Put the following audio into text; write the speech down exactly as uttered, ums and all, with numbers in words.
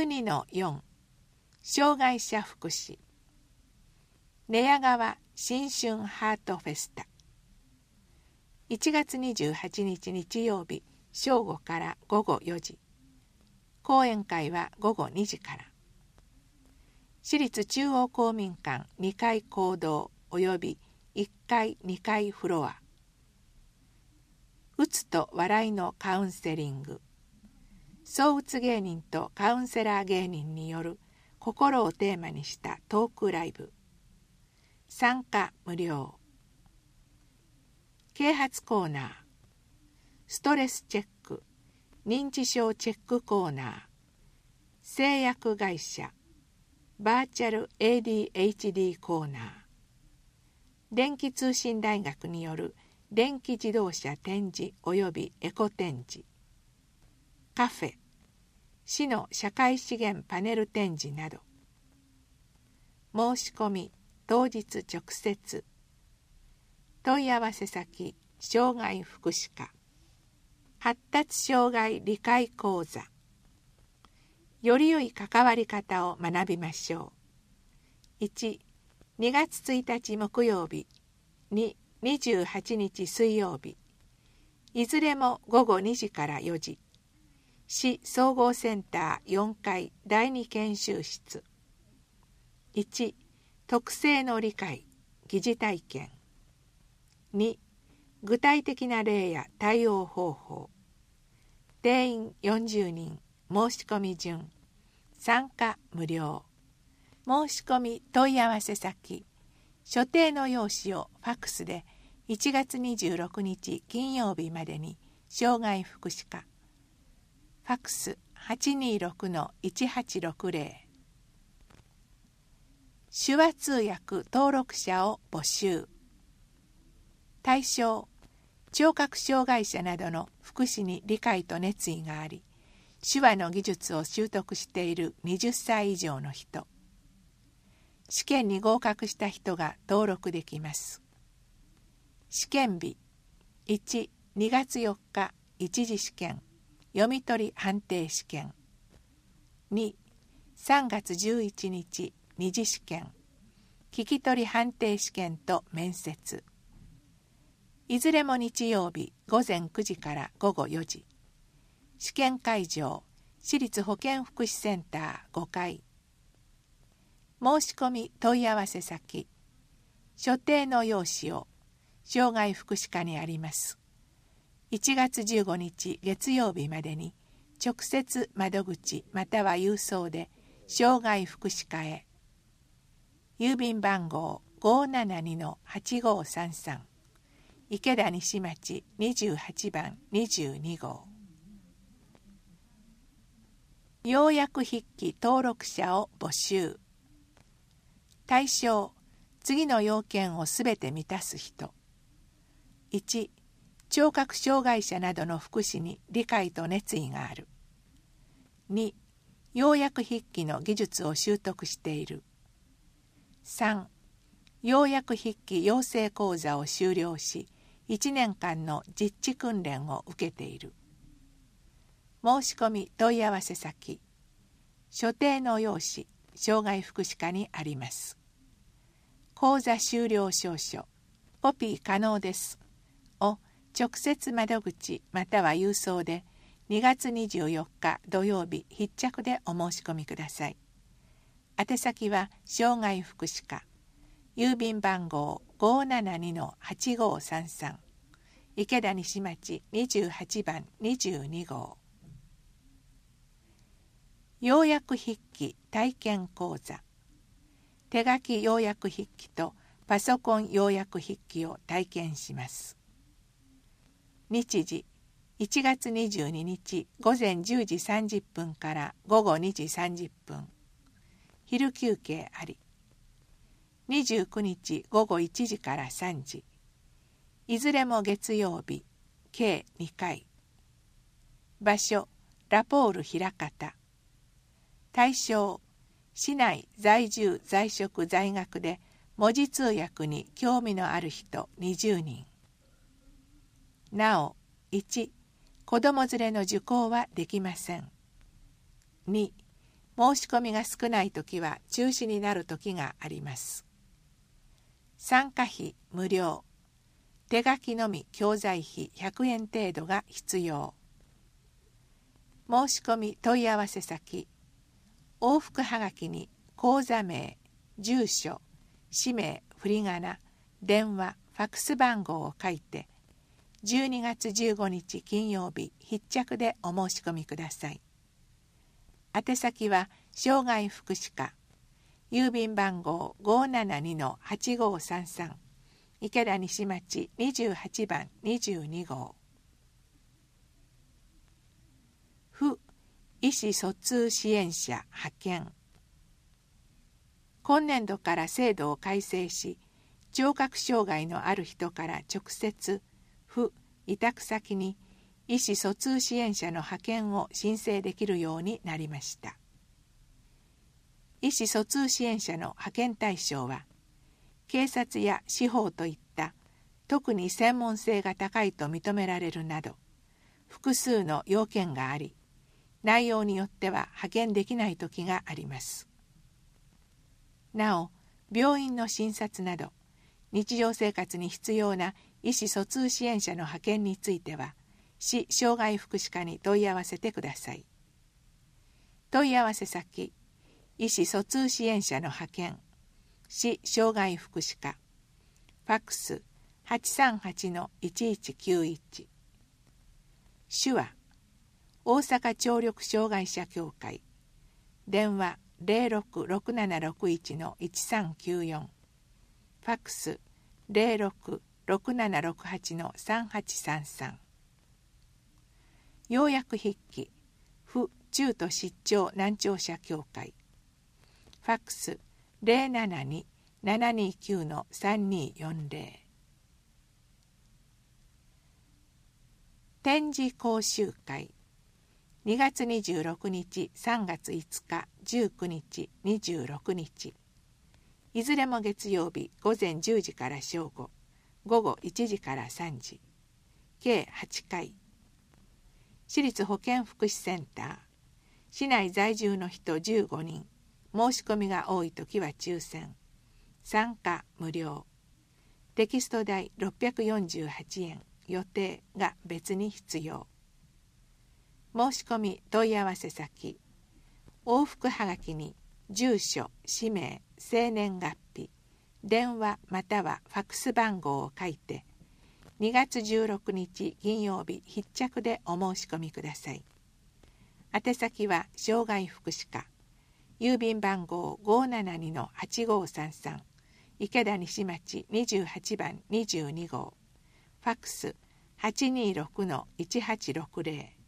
にのよん、障害者福祉。寝屋川新春ハートフェスタ。いちがつにじゅうはちにち日曜日、正午からごごよじ。講演会はごごにじから。市立中央公民館にかい講堂及びいっかいにかいフロア。うつと笑いのカウンセリング。躁うつ芸人とカウンセラー芸人による心をテーマにしたトークライブ。参加無料。啓発コーナー、ストレスチェック、認知症チェックコーナー、製薬会社、バーチャル エーディーエイチディー コーナー、電気通信大学による電気自動車展示及びエコ展示、カフェ、市の社会資源パネル展示など。申し込み当日直接。問い合わせ先、障害福祉課。発達障害理解講座。より良い関わり方を学びましょう。いち、にがつついたち木曜日。に、にじゅうはちにち水曜日。いずれもごごにじからよじ。市総合センターよんかいだいに研修室。いち、特性の理解、疑似体験。に、具体的な例や対応方法。定員よんじゅうにん、申し込み順。参加無料。申し込み問い合わせ先。所定の用紙をファックスでいちがつにじゅうろくにち金曜日までに障害福祉課。ファックス はちにーろくのいちはちろくぜろ。手話通訳登録者を募集。対象、聴覚障害者などの福祉に理解と熱意があり、手話の技術を習得しているはたち以上の人。試験に合格した人が登録できます。試験日、いち、にがつよっか一次試験、読み取り判定試験。に、さんがつじゅういちにち二次試験、聞き取り判定試験と面接。いずれも日曜日ごぜんくじからごごよじ。試験会場、市立保健福祉センターごかい。申し込み問い合わせ先。所定の用紙を障害福祉課にあります。いちがつじゅうごにち月曜日までに直接窓口または郵送で障害福祉課へ。郵便番号 ごーななにのはちごーさんさん、池田西町にじゅうはちばんにじゅうにごう。要約筆記登録者を募集。対象、次の要件をすべて満たす人。いち、聴覚障害者などの福祉に理解と熱意がある。に、要約筆記の技術を習得している。さん、要約筆記養成講座を修了し、いちねんかんの実地訓練を受けている。申し込み問い合わせ先。所定の用紙、障害福祉課にあります。講座修了証書、コピー可能です。を直接窓口または郵送でにがつにじゅうよっか土曜日必着でお申し込みください。宛先は障害福祉課、郵便番号 ごーななにのはちごーさんさん、池田西町にじゅうはちばんにじゅうにごう。要約筆記体験講座。手書き要約筆記とパソコン要約筆記を体験します。日時、いちがつにじゅうににちごぜんじゅうじさんじゅっぷんからごごにじさんじゅっぷん。昼休憩あり。にじゅうくにちごごいちじからさんじ。いずれも月曜日、計にかい。場所、ラポール枚方。対象、市内在住在職在学で文字通訳に興味のある人にじゅうにん。なお、いち、子供連れの受講はできません。に、 申し込みが少ないときは中止になるときがあります。参加費無料。手書きのみ教材費ひゃくえん程度が必要。申し込み問い合わせ先。往復はがきに口座名、住所、氏名、振り仮名、電話、ファックス番号を書いて、じゅうにがつじゅうごにち金曜日必着でお申し込みください。宛先は障害福祉課、郵便番号 ごーななにのはちごーさんさん、池田西町にじゅうはちばんにじゅうにごう。府意思疎通支援者派遣。今年度から制度を改正し、聴覚障害のある人から直接府委託先に意思疎通支援者の派遣を申請できるようになりました。意思疎通支援者の派遣対象は、警察や司法といった特に専門性が高いと認められるなど、複数の要件があり、内容によっては派遣できない時があります。なお、病院の診察など、日常生活に必要な意思疎通支援者の派遣については、市障害福祉課に問い合わせてください。問い合わせ先、意思疎通支援者の派遣、市障害福祉課、ファックス はちさんはちのいちいちきゅういち、手話、大阪聴力障害者協会、電話 ゼロろくろくななろくいちのいちさんきゅうよん、ファックス ゼロろくろくななろくはちのさんはちさんさん。要約筆記、府中途失調難聴者協会、ファックス ゼロななにななにきゅうのさんによんゼロ。展示講習会、にがつにじゅうろくにち、さんがついつか、じゅうくにち、にじゅうろくにち。いずれも月曜日午前じゅうじから正午、午後いちじからさんじ。計はちかい。市立保健福祉センター。市内在住の人じゅうごにん。申し込みが多いときは抽選。参加無料。テキスト代ろっぴゃくよんじゅうはちえん。予定が別に必要。申し込み問い合わせ先、往復はがきに住所、氏名、生年月日、電話またはファックス番号を書いて、にがつじゅうろくにち金曜日必着でお申し込みください。宛先は障害福祉課、郵便番号 ごーななにのはちごーさんさん、池田西町にじゅうはちばんにじゅうにごう、ファックス はちにーろくのいちはちろくゼロ。